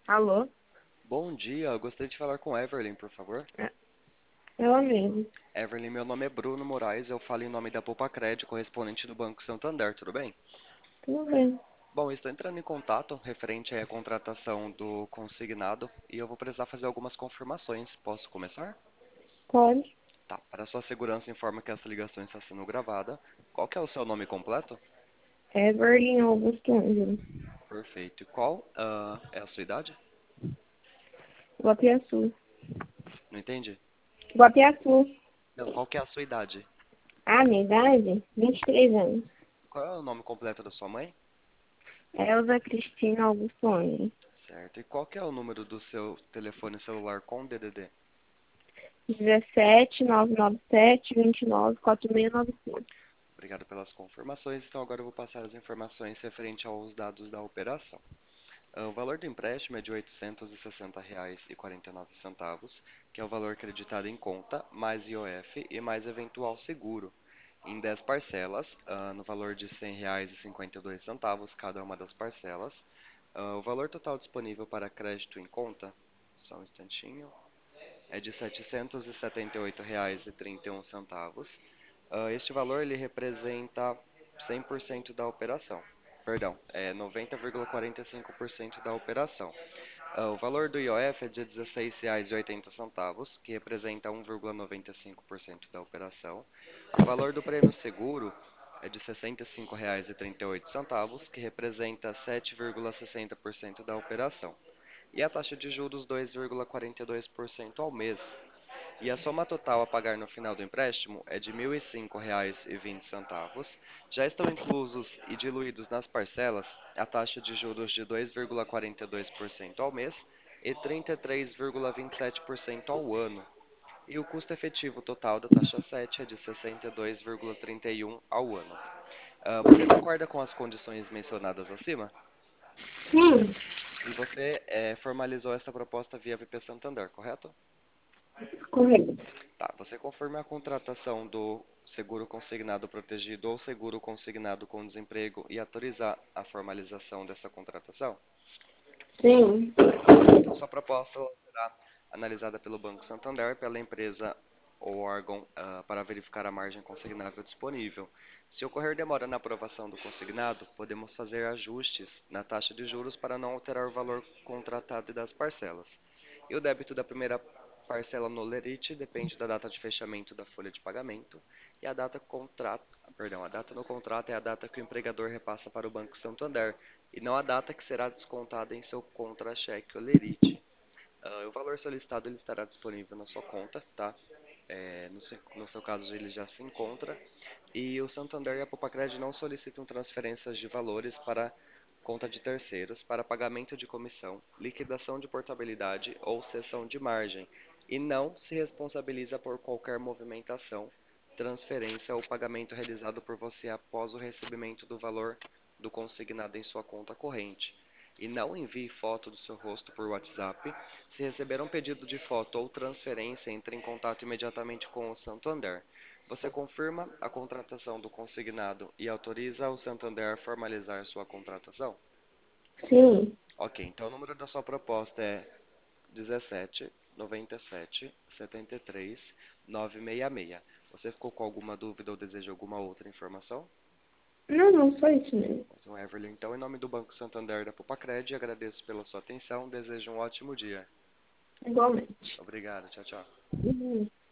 Alô? Bom dia, eu gostaria de falar com Evelyn, por favor. É, ela mesmo. Evelyn, meu nome é Bruno Moraes, eu falo em nome da Poupa correspondente do Banco Santander, tudo bem? Tudo bem. Bom, estou entrando em contato referente à contratação do consignado e eu vou precisar fazer algumas confirmações. Posso começar? Pode. Tá, para sua segurança, informa que essa ligação está sendo gravada. Qual que é o seu nome completo? Everly Augusto Ângelo. Perfeito. E qual é a sua idade? Guapiaçu. Não entendi. Guapiaçu. Não, qual que é a sua idade? Minha idade? 23 anos. Qual é o nome completo da sua mãe? Elza Cristina Augusto Ângelo. Certo. E qual que é o número do seu telefone celular com DDD? 17 997 29 4695. Obrigado pelas confirmações. Então, agora eu vou passar as informações referente aos dados da operação. O valor do empréstimo é de R$ 860,49, que é o valor creditado em conta, mais IOF e mais eventual seguro, em 10 parcelas, no valor de R$ 100,52 cada uma das parcelas. O valor total disponível para crédito em conta, só um instantinho, é de R$ 778,31. Este valor ele representa 100% da operação. Perdão, é 90,45% da operação. O valor do IOF é de R$ 16,80, que representa 1,95% da operação. O valor do prêmio seguro é de R$ 65,38, que representa 7,60% da operação. E a taxa de juros 2,42% ao mês. E a soma total a pagar no final do empréstimo é de R$ 1.005,20. Já estão inclusos e diluídos nas parcelas a taxa de juros de 2,42% ao mês e 33,27% ao ano. E o custo efetivo total da taxa 7 é de 62,31 ao ano. Você concorda com as condições mencionadas acima? Sim, E você formalizou essa proposta via VP Santander, correto? correto. Tá, você confirma a contratação do seguro consignado protegido ou seguro consignado com desemprego e autorizar a formalização dessa contratação? Sim. Então, sua proposta ela será analisada pelo Banco Santander, pela empresa ou órgão para verificar a margem consignável disponível. Se ocorrer demora na aprovação do consignado, podemos fazer ajustes na taxa de juros para não alterar o valor contratado e das parcelas. E o débito da primeira parcela no lerite depende da data de fechamento da folha de pagamento e a data no contrato é a data que o empregador repassa para o Banco Santander e não a data que será descontada em seu contra-cheque ou lerite. O valor solicitado ele estará disponível na sua conta, tá? No seu caso ele já se encontra e o Santander e a Popacred não solicitam transferências de valores para conta de terceiros para pagamento de comissão, liquidação de portabilidade ou cessão de margem e não se responsabiliza por qualquer movimentação, transferência ou pagamento realizado por você após o recebimento do valor do consignado em sua conta corrente. E não envie foto do seu rosto por WhatsApp. Se receber um pedido de foto ou transferência, entre em contato imediatamente com o Santander. Você confirma a contratação do consignado e autoriza o Santander a formalizar sua contratação? Sim. Ok, então o número da sua proposta é 17 97 73 966. Você ficou com alguma dúvida ou deseja alguma outra informação? Não, não, só isso mesmo. Então, Everly, então, em nome do Banco Santander da Popacred, agradeço pela sua atenção, desejo um ótimo dia. Igualmente. Obrigado, tchau, tchau. Uhum.